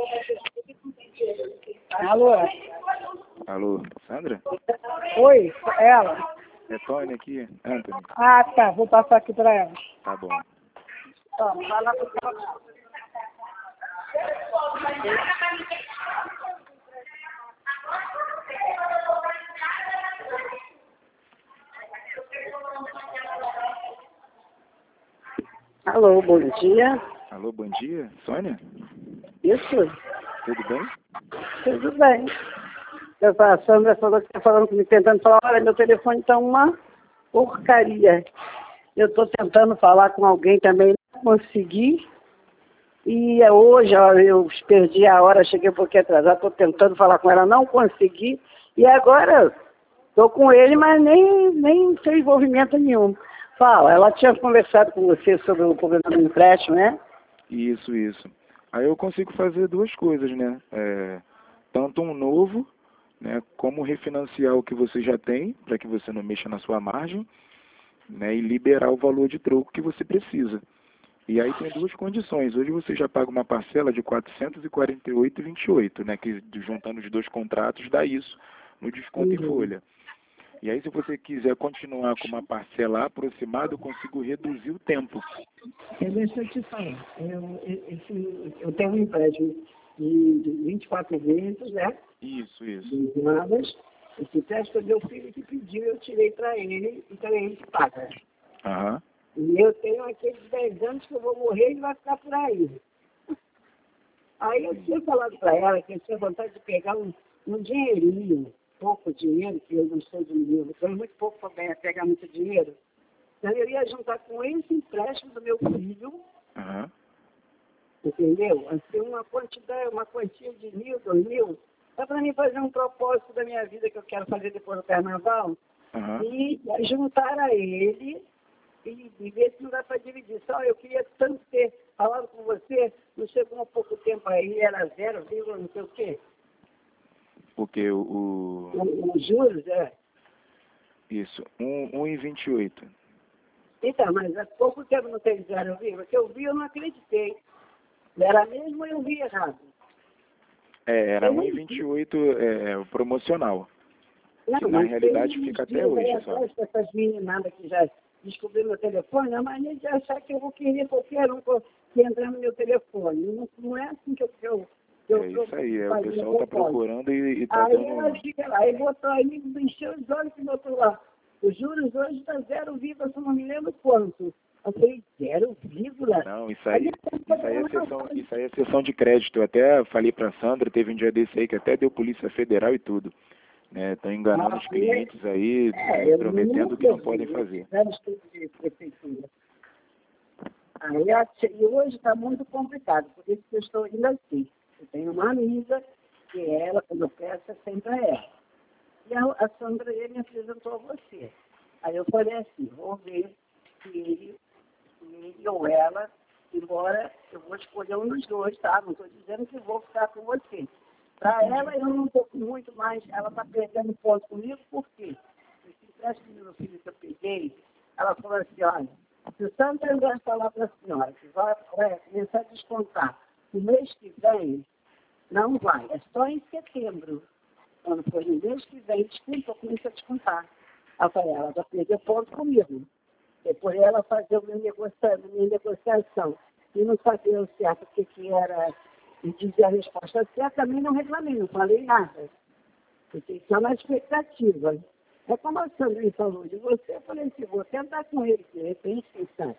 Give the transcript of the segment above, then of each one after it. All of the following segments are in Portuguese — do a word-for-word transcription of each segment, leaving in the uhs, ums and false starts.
Alô? Alô, Sandra? Oi, ela? É Tony aqui, Anthony. Ah, tá. Vou passar aqui pra ela. Tá bom. Ó, vai lá pro ela. Alô, bom dia. Alô, bom dia. Sônia? Isso? Tudo bem? Tudo bem. Eu, a Sandra falou que está falando comigo, tentando falar, olha, meu telefone está uma porcaria. Eu estou tentando falar com alguém também, não consegui. E hoje, ó, eu perdi a hora, cheguei um pouquinho atrasado, estou tentando falar com ela, não consegui. E agora estou com ele, mas nem, nem tem envolvimento nenhum. Fala, ela tinha conversado com você sobre o problema do empréstimo, né? Isso, isso. Aí eu consigo fazer duas coisas, né? É, tanto um novo, né, como refinanciar o que você já tem, para que você não mexa na sua margem, né, e liberar o valor de troco que você precisa. E aí tem duas condições. Hoje você já paga uma parcela de quatrocentos e quarenta e oito reais e vinte e oito centavos, né, que juntando os dois contratos dá isso no desconto Uhum. em folha. E aí se você quiser continuar com uma parcela aproximada, eu consigo reduzir o tempo. Deixa eu te falar. Eu, esse, eu tenho um empréstimo de, de vinte e quatro vezes, né? Isso, isso. Duzentas. Esse empréstimo foi meu filho que pediu, eu tirei para ele, então ele que paga. Aham. E eu tenho aqueles dez anos que eu vou morrer e ele vai ficar por aí. Aí eu tinha falado para ela que eu tinha vontade de pegar um, um dinheirinho, pouco dinheiro, que eu não sou de dinheiro, eu ganho muito pouco para pegar muito dinheiro. Então eu ia juntar com esse empréstimo do meu filho, Aham. entendeu? Assim, uma quantidade, uma quantia de mil, dois mil, só para mim fazer um propósito da minha vida que eu quero fazer depois do carnaval, Aham. e juntar a ele e, e ver se não dá para dividir. Só eu queria tanto ter falado com você, não chegou há pouco tempo aí, era zero, vírgula não sei o quê. Porque o... o- O- Os juros, é. Isso, um, um e vinte e oito. Então, mas há pouco tempo não tem zero, vírgula, que eu vi, eu não acreditei. Era mesmo, eu vi errado. É, era Eu um e não vinte e oito é, o promocional. Não, Que na mas realidade tem uns fica até dias hoje aí só. atrás com essas meninadas que já descobriram meu telefone, a mania de achar que eu vou querer qualquer um que entrar no meu telefone. Não, não é assim que eu, que eu, que eu É tô isso aí, é, o fazendo pessoal está propósito. procurando e está Aí ela dando... fica lá, aí botou aí, encheu os olhos e botou lá. Os juros hoje está zero vírgula, eu não me lembro quanto. Eu falei, zero vírgula? Não, isso aí, isso aí é sessão, isso aí é sessão de crédito. Eu até falei para a Sandra, teve um dia desse aí que até deu Polícia Federal e tudo. Né? Estão enganando os clientes aí, É, é, eu prometendo nunca o que não vi, podem né? fazer. Vários tipos de prefeitura. Aí, a- e hoje está muito complicado, por isso que eu estou indo assim. Eu tenho uma amiga, que ela, quando eu peço, é sempre a ela. E a, a Sandra, ele me apresentou a você. Aí eu falei assim, vou ver se ele, se ele ou ela, embora eu vou escolher um dos dois, tá? Não estou dizendo que vou ficar com você. Para ela, eu não estou muito mais, ela está perdendo ponto comigo, por quê? Esse empréstimo do meu filho que eu peguei, ela falou assim, olha, se o Santander falar para a senhora que vai, vai começar a descontar no mês que vem, não vai, é só em setembro. Quando for no mês que vem, descontou, começa a descontar. Ela falou, ela vai perder ponto comigo. Depois ela fazer uma negociação, minha negociação e não saber o certo o que, que era e dizer a resposta certa, também não reclamei, não falei nada. Fiquei só na expectativa. É como a Sandra falou de você, eu falei assim, vou tentar com ele, de repente, quem sabe.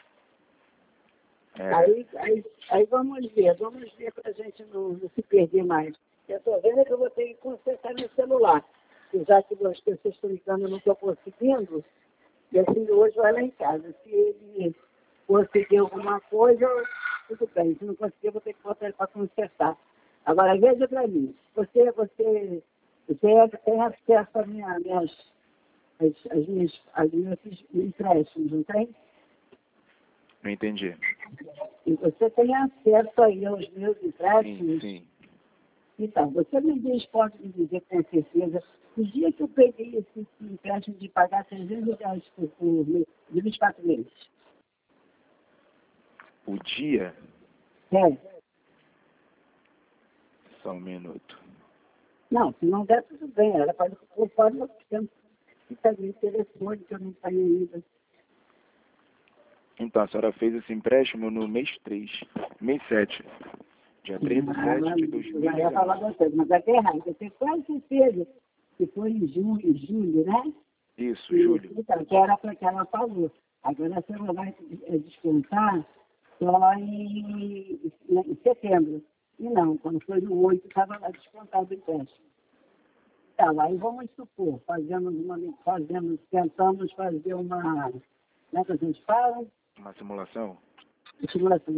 É, Aí, aí, aí vamos ver, vamos ver para a gente não, não se perder mais. Eu estou vendo que eu vou ter que consertar meu celular. E já que as pessoas estão ligando, eu não estou conseguindo, meu filho hoje vai lá em casa. Se ele conseguir alguma coisa, tudo bem. Se não conseguir, eu vou ter que botar ele para consertar. Agora, veja para mim, você, você, você tem acesso às minha, minhas, as, as minhas, as minhas empréstimos, não tem? não entendi. E você tem acesso aí aos meus Sim, empréstimos. sim. Então, você me diz, pode me dizer com certeza, o dia que eu peguei esse empréstimo de pagar trezentos reais por, por mês, de vinte e quatro meses. O dia, É. Só um minuto. Não, se não der, tudo bem. Ela pode ocupar o tempo. Fica no telefone que eu não tenho ainda. Então, a senhora fez esse empréstimo no mês três, mês sete. Dia três de sete de dois mil e Eu já ia falar dezenove. vocês, mas é que é errado. Você quase certeza que foi em julho, julho, né? Isso, E, Júlio. então, que era para que ela falou. Agora a senhora vai descontar só em, em setembro. E não, quando foi no oito, estava lá descontado o empréstimo. Tá, aí vamos supor, fazemos uma, fazemos, tentamos fazer uma, como é que a gente fala? Uma simulação? Simulação.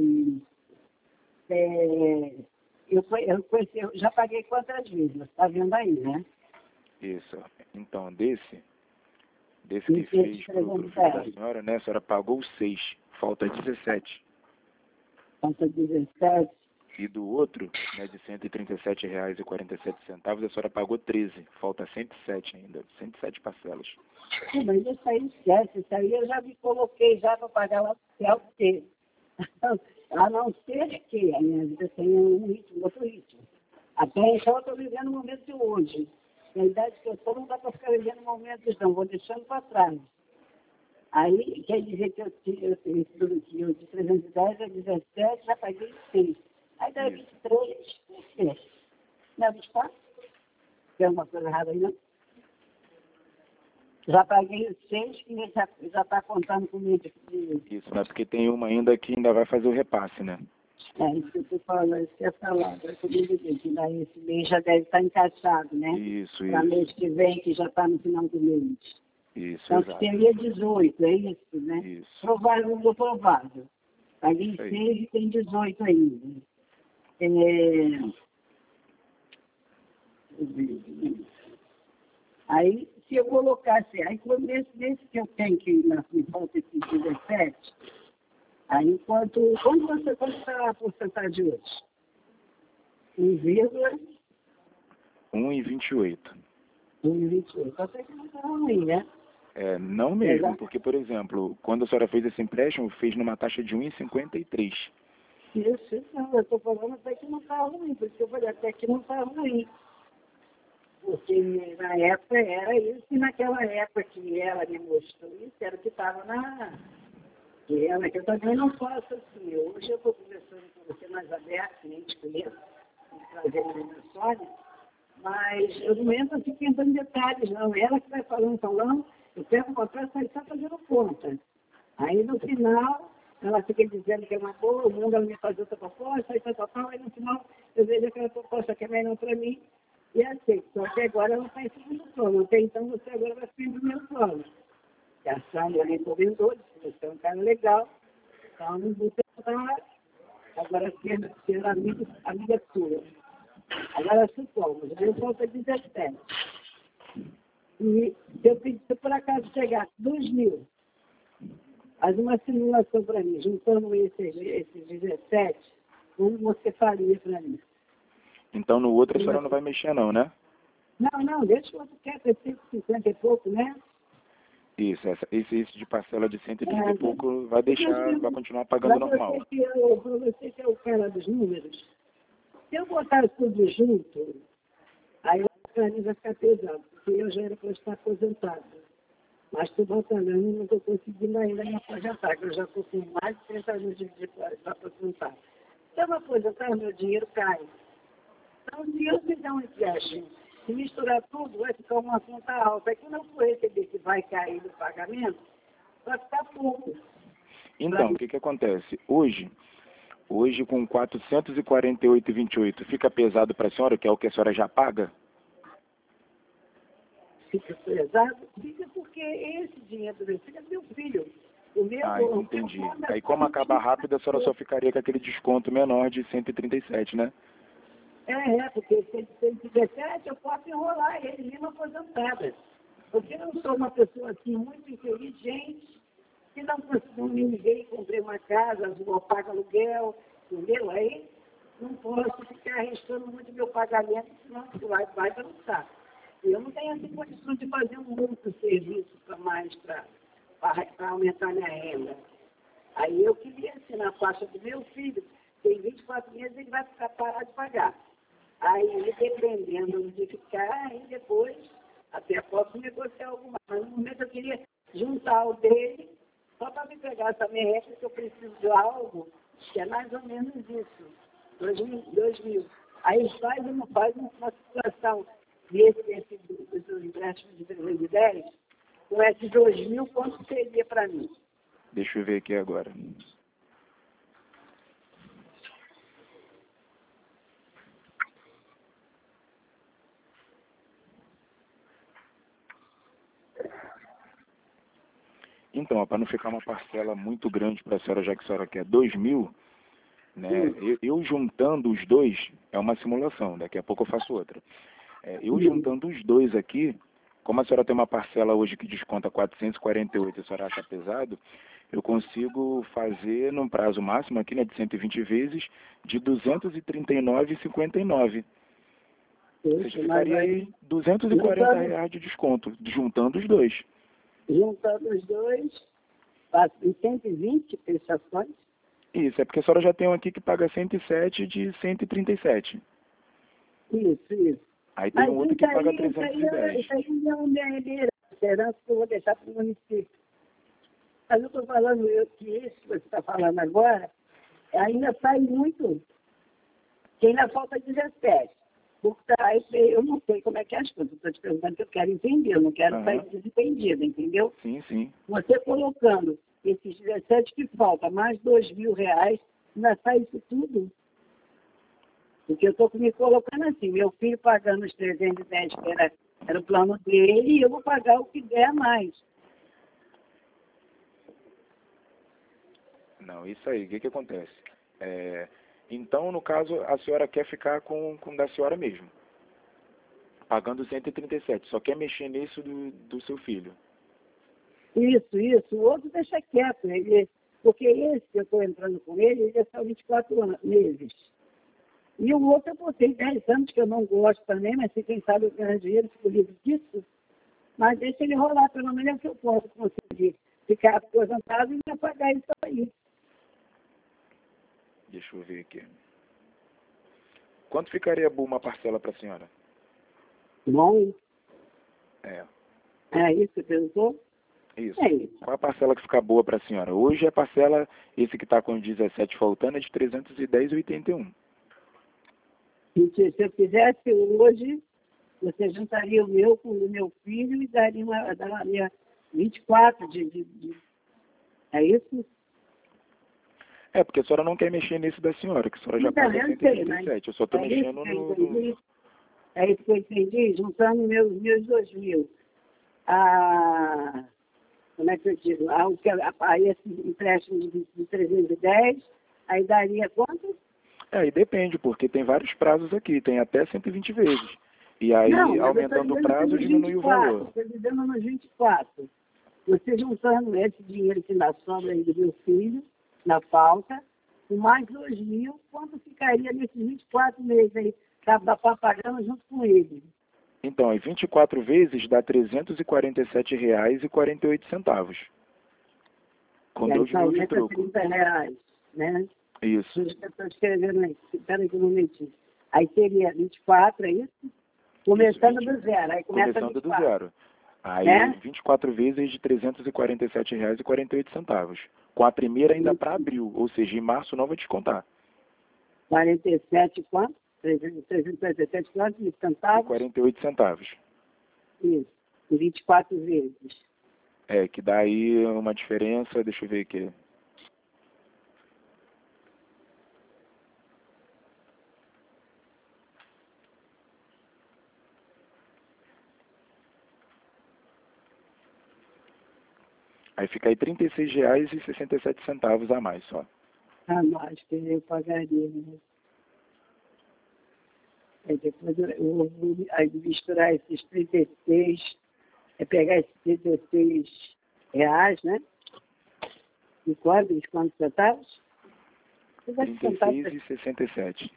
É, eu, eu, conheci, eu já paguei quantas vezes? Está vendo aí, né? Isso. Então, desse, desse E que fez esse pro, pro filho trezentos da e dez. senhora, né? A senhora pagou seis, falta dezessete. Falta dezessete. E do outro, né, de cento e trinta e sete reais e quarenta e sete centavos, a senhora pagou treze. Falta cento e sete ainda, cento e sete parcelas. Sim, mas isso aí esquece, isso aí eu já me coloquei já para pagar lá pro céu, porque a não ser que a minha vida tenha um ritmo, outro ritmo. Até então eu estou vivendo o momento de hoje. Na idade que eu estou, não dá para ficar vivendo momentos, não, vou deixando para trás. Aí quer dizer que eu tinha eu, tudo que eu de trezentos e dez a dezessete, já paguei seis. Aí dá vinte e três, sete. Não é vinte e quatro? Tem alguma coisa errada aí, não? Já paguei os seis, que já já está contando comigo. De, Isso, né? Porque tem uma ainda que ainda vai fazer o repasse, né? é, isso que eu estou falando, isso que eu ia falar. Eu comigo dizer que daí esse mês já deve estar encaixado, né? Isso, Para isso. mês que vem, que já está no final do mês. Isso, Então, exato. seria dezoito, é isso, né? Isso. Provável ou provável. Paguei Isso aí. seis e tem dezoito ainda. É... Aí, se eu colocasse, aí nesse, nesse que eu tenho que na me falta esses dezessete, aí quanto, quanto você quanto está a porcentagem hoje? um vírgula um e vinte e oito. vinte e oito. Até que não está ruim, né? É, não mesmo, Exato. porque, por exemplo, quando a senhora fez esse empréstimo, fez numa taxa de um e cinquenta e três. Isso, isso não, eu estou falando até que não está ruim, porque eu falei até que não está ruim. Porque na época era isso, e naquela época que ela me mostrou isso, era o que estava na. Que ela, que eu também não faço assim. Hoje eu estou conversando com você mais aberto, que nem te conheço, prazer na minha história, mas eu não entro assim pensando em detalhes, não. Ela que vai falando, falando, eu pego o papel e saio só fazendo conta. Aí no final, ela fica dizendo que é uma boa, o mundo ela me faz outra proposta, aí tal, tal, tal, aí no final eu vejo aquela proposta que é melhor para mim. E assim, só que agora ela está em segundo plano. Até então você agora vai ficar em primeiro plano. E a Sandra recomendou, disse, você é um cara legal, então não vou tentar agora ser, ser amigo, amiga sua. Agora supomos, eu falta dezessete. E se eu pedir, se por acaso chegasse dois mil, faz uma simulação para mim, juntando esses, esses dezessete, como você faria para mim? Então no outro a senhora não vai mexer não, né? Não, não, deixa o outro quieto, é cento e cinquenta e pouco, né? Isso, essa, esse, esse de parcela de cento e trinta É, e pouco vai deixar, vai continuar pagando para normal. você, que eu, para você que é o cara dos números, se eu botar tudo junto, aí para mim vai ficar pesado, porque eu já era para estar aposentado. Mas estou batalhando e não estou conseguindo ainda me aposentar, que eu já estou com mais de trinta anos de vida para aposentar. Se eu me aposentar, meu dinheiro cai. Então, se eu fizer um empréstimo e misturar tudo, vai ficar uma conta alta. Aí quando eu for receber que vai cair do pagamento, vai ficar pouco. Então, o que que acontece? Hoje, hoje com quatrocentos e quarenta e oito reais e vinte e oito fica pesado para a senhora, que é o que a senhora já paga? Fica pesado? Fica porque esse dinheiro do meu filho é do meu filho. O meu, Ah, o entendi. meu Aí como acabar rápido, a senhora só ficaria com aquele desconto menor de cento e trinta e sete, né? É, é, porque se ele tem dezessete, eu posso enrolar ele mesmo aposentada. Porque eu sou uma pessoa assim muito inteligente, que não consigo ninguém, comprei uma casa, eu pago aluguel, entendeu? Aí não posso ficar arriscando muito meu pagamento, senão vai, vai dançar. E eu não tenho assim condições de fazer um muito serviço para mais, para aumentar minha renda. Aí eu queria, assim, na faixa do meu filho, tem vinte e quatro meses, ele vai ficar parado de pagar. Aí, dependendo de ficar, aí depois até posso negociar alguma. Mas no momento eu queria juntar o dele, só para me pegar essa merreca que eu preciso de algo, que é mais ou menos isso, dois mil. dois mil. Aí faz uma, faz uma situação desse, desse, dos empréstimos de trezentos e dez, com esses dois mil, quanto seria para mim? Deixa eu ver aqui agora. Então, para não ficar uma parcela muito grande para a senhora, já que a senhora quer dois mil, né, eu, eu juntando os dois, é uma simulação, daqui a pouco eu faço outra. É, eu juntando os dois aqui, como a senhora tem uma parcela hoje que desconta quatrocentos e quarenta e oito, a senhora acha pesado, eu consigo fazer num prazo máximo aqui, né, de cento e vinte vezes, de duzentos e trinta e nove reais e cinquenta e nove centavos. Ou seja, ficaria aí duzentos e quarenta reais de desconto, juntando os dois. Juntando os dois, faço em cento e vinte prestações. Isso, é porque a senhora já tem um aqui que paga cento e sete de cento e trinta e sete. Isso, isso. Aí tem Mas um outro que aí, paga isso trezentos e aí, dez. isso aí não é minha herança, herança que eu vou deixar para o município. Mas eu estou falando eu, que isso que você está falando agora, ainda sai muito, que ainda falta dezessete. Porque aí eu não sei como é que é as coisas, estou te perguntando que eu quero entender, eu não quero Aham. sair desentendida, entendeu? Sim, sim. Você colocando esses dezessete que falta, mais dois mil reais, ainda sai isso tudo. Porque eu estou me colocando assim, meu filho pagando os trezentos e dez, que era, era o plano dele, e eu vou pagar o que der a mais. Não, isso aí, o que que acontece? É, então, no caso, a senhora quer ficar com, com o da senhora mesmo, pagando cento e trinta e sete, só quer mexer nisso do, do seu filho. Isso, isso. O outro deixa quieto, ele, porque esse que eu estou entrando com ele, ele é só vinte e quatro anos, meses. E o outro eu botei dez anos, que eu não gosto também, mas se quem sabe eu ganho dinheiro, fico livre disso. Mas deixa ele rolar, pelo menos é o que eu posso conseguir. Ficar aposentado e me pagar isso aí. Deixa eu ver aqui. Quanto ficaria boa uma parcela para a senhora? Bom, É, é isso que você perguntou? isso. É isso. Qual a parcela que fica boa para a senhora? Hoje a parcela, esse que está com dezessete faltando, é de trezentos e dez reais e oitenta e um. E se se eu fizesse hoje, você juntaria o meu com o meu filho e daria, uma, daria vinte e quatro de, de, de... É isso? É, porque a senhora não quer mexer nesse da senhora, que a senhora já Então, paga eu cento e sei, trinta e mas sete. Eu só estou é isso mexendo que eu no, entendi. no... É isso que eu entendi, juntando meus, meus dois mil. Ah, como é que eu digo? Ah, o que- ah, aí esse empréstimo de, de trezentos e dez, aí daria quanto? É, aí depende, porque tem vários prazos aqui, tem até cento e vinte vezes. E aí, Não, mas eu estou aumentando o dizendo que prazo, nos diminui o vinte e quatro. valor. Estou dizendo nos vinte e quatro. Você juntando esse dinheiro que ainda sobra aí do meu filho, na falta, com mais dois mil, quanto ficaria nesses vinte e quatro meses aí, para pagando junto com ele? Então, aí vinte e quatro vezes dá trezentos e quarenta e sete reais e quarenta e oito centavos. Com E aí dois são mil de troco. trinta reais, né? Isso. Eu estou escrevendo aí, espera aí que eu não meti. Aí seria vinte e quatro, é isso? Começando Isso, vinte do zero, aí começa Começando vinte e do quatro. zero. Aí, Né? vinte e quatro vezes de trezentos e quarenta e sete reais e quarenta e oito centavos. Com a primeira ainda para abril, ou seja, em março não vai descontar. quarenta e sete quanto? trezentos e quarenta e sete quantos de E centavos? quarenta e oito centavos. Isso. E vinte e quatro vezes. É, que dá aí uma diferença, deixa eu ver aqui. Aí fica aí trinta e seis reais e sessenta e sete centavos a mais só. A mais que eu pagaria, né? Aí depois eu, eu vou aí misturar esses trinta e seis, é pegar esses trinta e seis reais, né? E quanto? De quantos centavos? trinta e seis e sessenta e sete.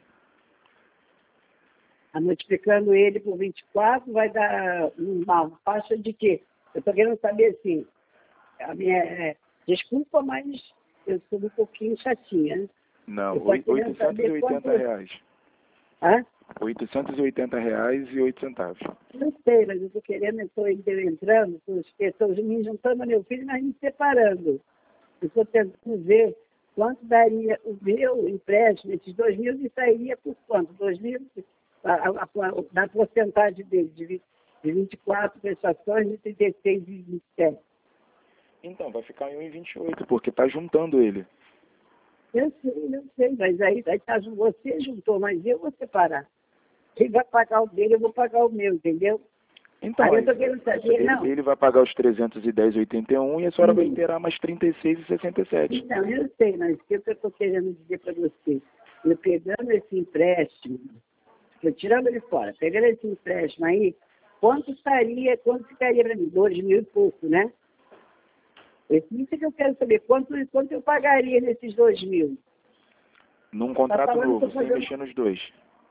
Multiplicando ele por vinte e quatro, vai dar uma faixa de quê? Eu estou querendo saber assim, a minha, é, desculpa, mas eu sou um pouquinho chatinha, né? Não, Eu estou querendo oitocentos e saber oitenta quanto... reais. Hã? oitocentos e oitenta reais e oito centavos. Não sei, mas eu estou querendo, eu estou entrando, estou me juntando ao meu filho, mas me separando. Eu estou tentando ver quanto daria o meu empréstimo, esses dois mil, e sairia por quanto? Dois mil, a, a, a, da porcentagem dele, de, vinte, de vinte e quatro prestações, de trinta e seis e vinte e sete. Então, vai ficar em um e vinte e oito, porque está juntando ele. Eu sei, eu sei, mas aí, aí tá, você juntou, mas eu vou separar. Quem vai pagar o dele, eu vou pagar o meu, entendeu? Então, aí eu tô aí, querendo saber, ele, não. ele vai pagar os trezentos e dez e oitenta e um e a senhora Sim. vai inteirar mais trinta e seis e sessenta e sete. Então, eu sei, mas o que eu estou querendo dizer para você? Eu pegando esse empréstimo, eu tirando ele fora, pegando esse empréstimo aí, quanto estaria, quanto ficaria para mim? Dois mil e pouco, né? Isso que eu quero saber, quanto, quanto eu pagaria nesses dois mil? Num contrato Tá falando novo, que eu sem fazendo... mexer nos dois.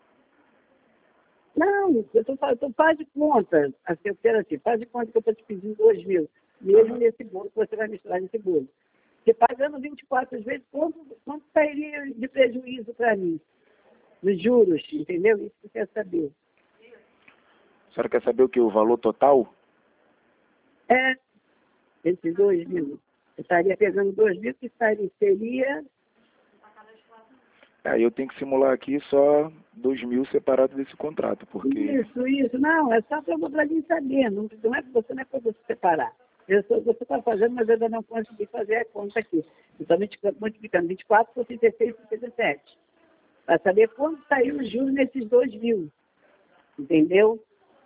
Não, eu tô, eu tô, faz de conta, assim, eu quero assim, faz de conta que eu estou te pedindo dois mil, mesmo Aham. nesse bolo que você vai misturar nesse bolo. Você pagando vinte e quatro vezes, quanto, quanto sairia de prejuízo para mim? Dos juros, entendeu? Isso que eu quero saber. A senhora quer saber o que? O valor total? É, esses dois mil. Eu estaria pegando dois mil, que estaria, seria... Aí eu tenho que simular aqui só dois mil separados desse contrato, porque... Isso, isso. Não, é só para mim saber. Não, não é, você não é para você separar. Eu sou, você está fazendo, mas eu ainda não consegui fazer a conta aqui. Então, multiplicando vinte e quatro por trinta e seis por trinta e sete. Para saber quanto saiu o juros nesses dois mil. Entendeu?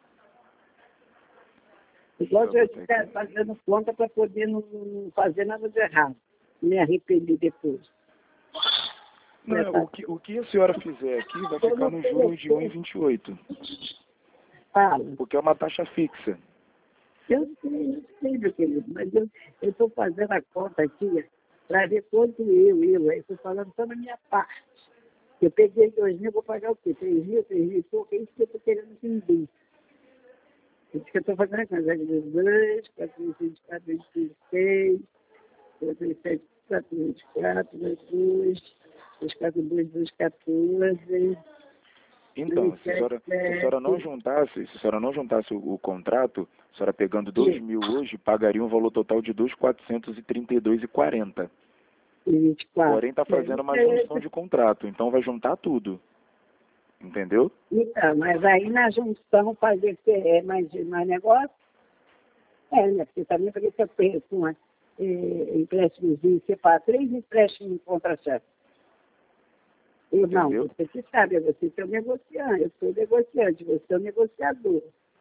Igual eu ficar fazendo conta para poder não, não fazer nada de errado. Me arrepender depois. Não, é, o, que, o que a senhora fizer aqui vai ficar no juros de um e vinte e oito. Fala. Porque é uma taxa fixa. Eu sei, eu sei, meu querido, mas eu estou fazendo a conta aqui para ver quanto eu, eu, eu estou falando só na minha parte. Eu peguei dois mil, vou pagar o quê? Três mil, três mil e pouco, é isso que eu estou querendo entender. É isso que eu estou fazendo a conta. dois, quatro, vinte e quatro, vinte e seis, quatro, sete, quatro, vinte e quatro, dois, dois, quatro, dois, dois, quatorze. Então, se a senhora, se a senhora não juntasse, se a senhora não juntasse o, o contrato, a senhora pegando dois mil hoje, pagaria um valor total de dois mil quatrocentos e trinta e dois reais e quarenta centavos. vinte e quatro. Porém, está fazendo uma junção de contrato, então vai juntar tudo. Entendeu? Então, mas aí na junção fazer é, mais, mais negócio, é, né? Porque também para que eu penso com é, empréstimozinho, separar três empréstimos contra-chefe. Eu não, Entendeu? você que sabe, você que é o negociante, eu sou o negociante, você é o negociador.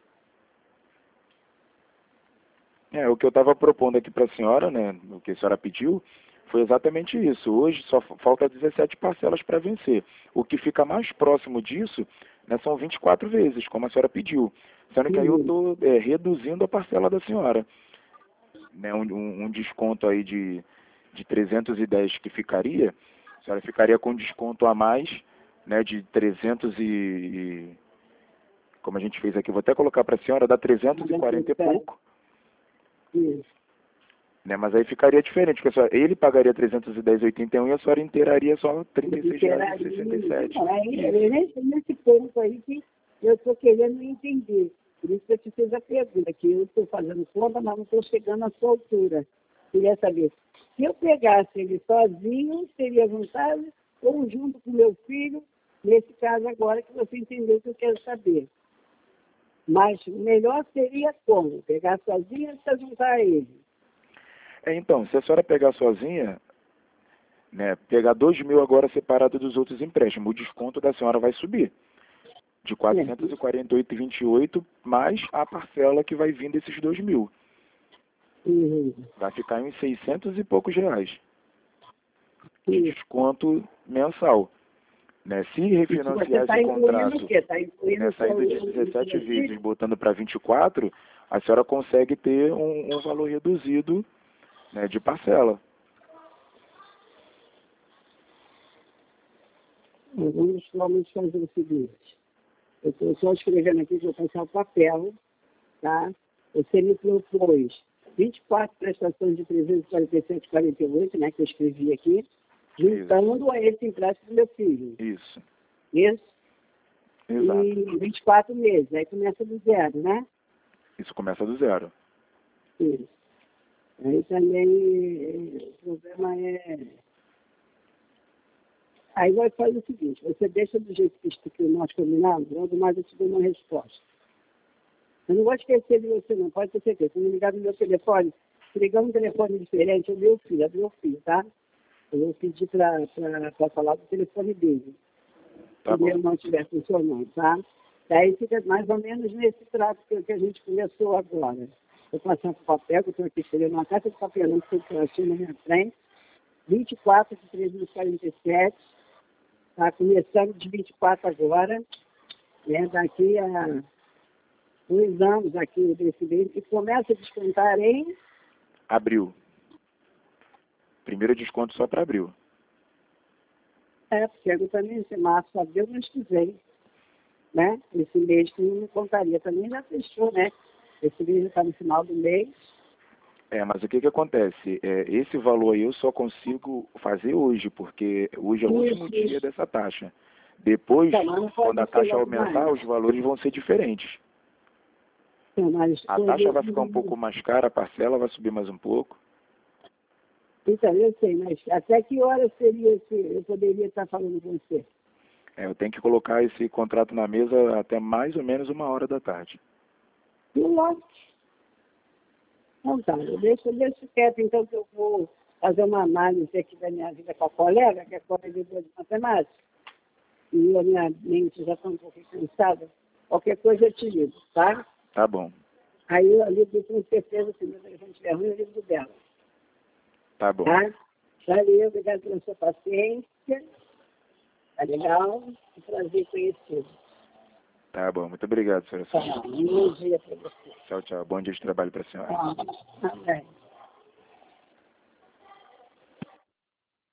É, o que eu estava propondo aqui para a senhora, né, o que a senhora pediu, foi exatamente isso. Hoje só falta dezessete parcelas para vencer. O que fica mais próximo disso, né, são vinte e quatro vezes, como a senhora pediu. Sendo que aí eu estou é, reduzindo a parcela da senhora. Né, um, um, um desconto aí de, de trezentos e dez que ficaria, a senhora ficaria com desconto a mais, né, de trezentos e, e... Como a gente fez aqui, vou até colocar para a senhora, dá trezentos e quarenta e pouco. Isso. Né, mas aí ficaria diferente, porque a senhora, ele pagaria trezentos e dez reais e oitenta e um e a senhora inteiraria só trinta e seis reais e sessenta e sete. Não, aí, é nesse, nesse ponto aí que eu estou querendo entender. Por isso que eu te fiz a pergunta, que eu estou fazendo conta, mas não estou chegando à sua altura. Queria saber, se eu pegasse ele sozinho, seria vantagem, ou junto com meu filho, nesse caso agora que você entendeu o que eu quero saber. Mas o melhor seria como? Pegar sozinho ou se juntar a ele? É, então, se a senhora pegar sozinha, né, pegar dois mil agora separado dos outros empréstimos, o desconto da senhora vai subir de quatrocentos e quarenta e oito reais e vinte e oito centavos mais a parcela que vai vir desses dois mil. Uhum. Vai ficar em seiscentos e poucos reais de Isso. desconto mensal. Né? Se refinanciar Tá esse contrato, tá né, saindo de dezessete vezes, botando para vinte e quatro, a senhora consegue ter um, um valor reduzido, né, de parcela. Vamos, vamos fazer o seguinte. Eu estou só escrevendo aqui, vou passar o papel, tá? Você me propôs vinte e quatro prestações de trezentos e quarenta e sete reais e quarenta e oito centavos, né, que eu escrevi aqui, juntando a esse empréstimo do meu filho. Isso. Isso? Exato. e vinte e quatro meses. Aí começa do zero, né? Isso começa do zero. Isso. Aí também o problema é... Aí vai fazer o seguinte, você deixa do jeito que, que nós combinamos, logo mais eu te dou uma resposta. Eu não vou esquecer de você não, pode ter certeza. Se não me ligar no meu telefone, se ligar um telefone diferente, é o meu filho, é o meu filho, tá? Eu vou pedir para falar do telefone dele. Tá se bom. ele não estiver funcionando, tá? Daí fica mais ou menos nesse trato que, que a gente começou agora. Estou passando o papel, que eu estou aqui escrevendo uma caixa de papelão que eu achei na minha frente, vinte e quatro de três mil e quarenta e sete, está começando de vinte e quatro agora, né? Daqui a dois anos aqui desse mês, e começa a descontar em... Abril. Primeiro desconto só para abril. É, porque eu também, esse março, abril, mês que vem, né? Esse mês que não contaria também já fechou, né? Esse mês já está no final do mês. É, mas o que que acontece? É, esse valor aí eu só consigo fazer hoje, porque hoje é o Isso, último isso. dia dessa taxa. Depois, Então, mas não pode quando a ser taxa logo aumentar, mais. os valores vão ser diferentes. Então, mas A todo- taxa vai ficar um pouco mais cara, a parcela vai subir mais um pouco. Então, eu sei, mas até que hora seria esse, eu poderia estar falando com você? É, eu tenho que colocar esse contrato na mesa até mais ou menos uma hora da tarde. E logo. Então tá, eu deixo, eu deixo quieto, então que eu vou fazer uma análise aqui da minha vida com a colega, que é coordenadora de matemática, e a minha mente já está um pouquinho cansada. Qualquer coisa eu te ligo, tá? Tá bom, Aí eu ligo com certeza, se meu telefone estiver ruim, eu ligo dela. tá bom. Tá? Valeu, obrigado pela sua paciência. Tá legal? Um prazer conhecê-lo. Tá bom, muito obrigado, senhora Tá, Sônia. um bom dia para você. Tchau, tchau. Bom dia de trabalho para a senhora. Tá, tá bem.